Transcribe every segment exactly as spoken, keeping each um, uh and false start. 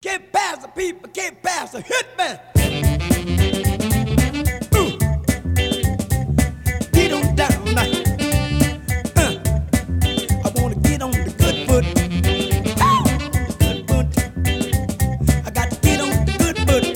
Get past the people, get past the hitman. Ooh. Get on down now. Uh. I wanna get on the good foot. Ow! Good foot. I got to get on the good foot.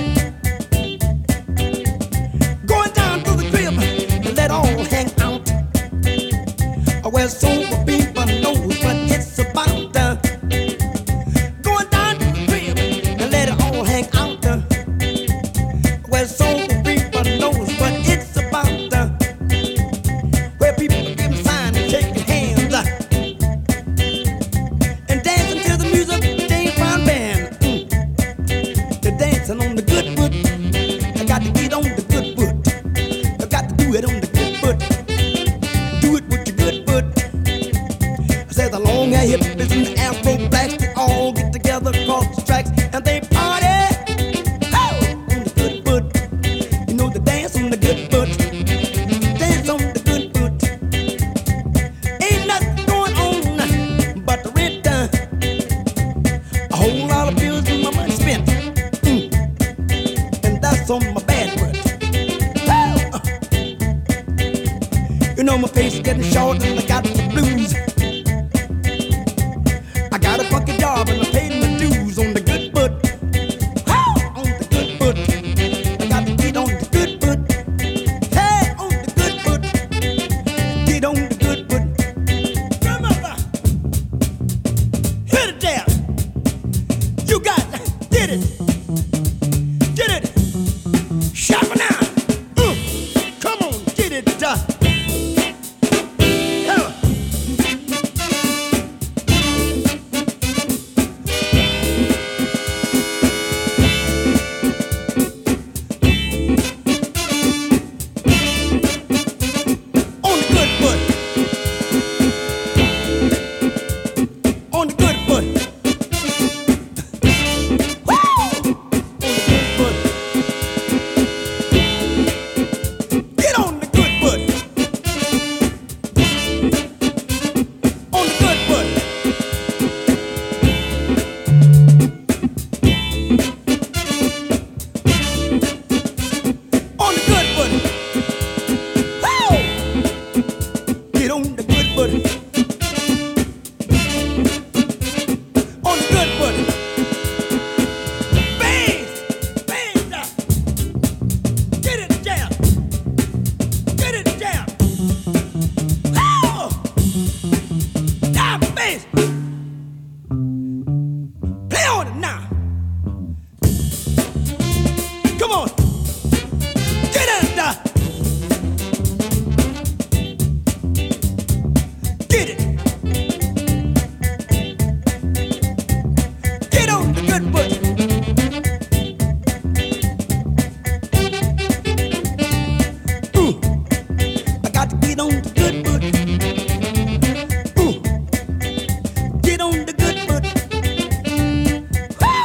Going down to the crib and let all hang out. Where sober people knows what it's about. Uh. Going down to the crib and let it all hang out. Uh. Where sober people knows what it's about. Uh. Where people give sign and shaking hands. Uh. And dancing to the music, James Brown band. Mm. They're dancing on the good foot. I got to get on the good foot. I got to do it on the good foot. Do it with your good foot. I said the long hair hippies and the afro blacks, they all get together across the tracks and they party. Oh, on the good foot. You know they dance on the good foot. Dance on the good foot. Ain't nothing going on but the rent done. A whole lot of bills and my money spent. Mm. And that's on my bad foot. Oh. You know my face is getting short and I got the blues. I got a funky job and I paid my dues on the good foot. Oh, on the good foot. I got to get on the good foot. Hey, on the good foot. Get on the good foot. Come on now. Hit it there. You got it. Did it. Did it. Shut me now. Uh, come on, get it done. On the good foot. Woo! On the good foot. Get on the good foot. On the good foot. On the good foot. Woo! Get on the good foot. On the good foot. Bang! Bang down. Get it down. Get it down. Oh! Down bass. Play on it now. Come on. Get it down. Get it. Get on the good foot. Ooh, I got to get on the good foot. Ooh, get on the good foot. Woo!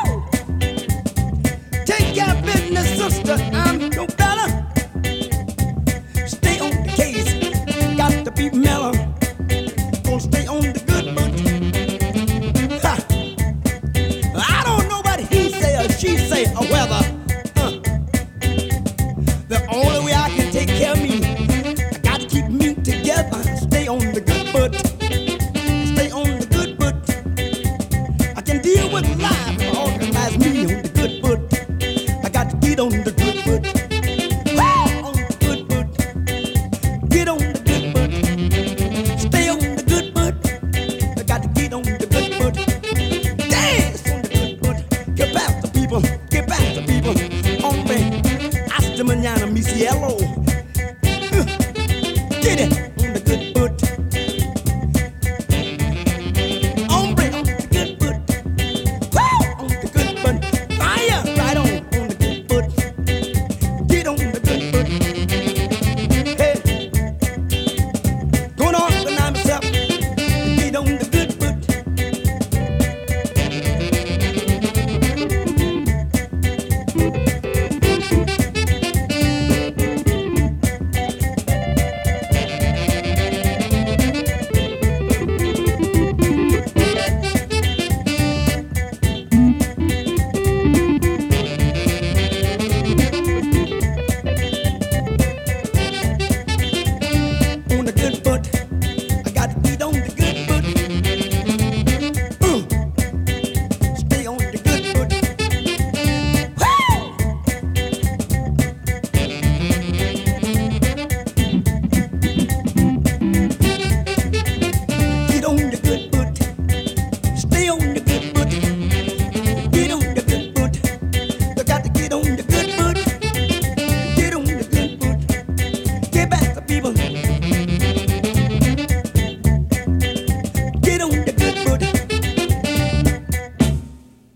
Take care of business, sister. I'm no better. Stay on the case. Got to be mellow. Gonna stay on the good foot. Ha! I don't know what he say or she say or whether. Uh, the only way I can take care of me, I got to keep me together. Stay on the good foot. Stay on the good foot. I can deal with life if I organize me on the good foot. I got to get on the good foot. Woo! On the good foot. Get on the good foot. Stay on the good foot. I got to get on the good foot. Dance on the good foot. Get past the people. Get past the people. Hombre, hasta mañana, mi cielo.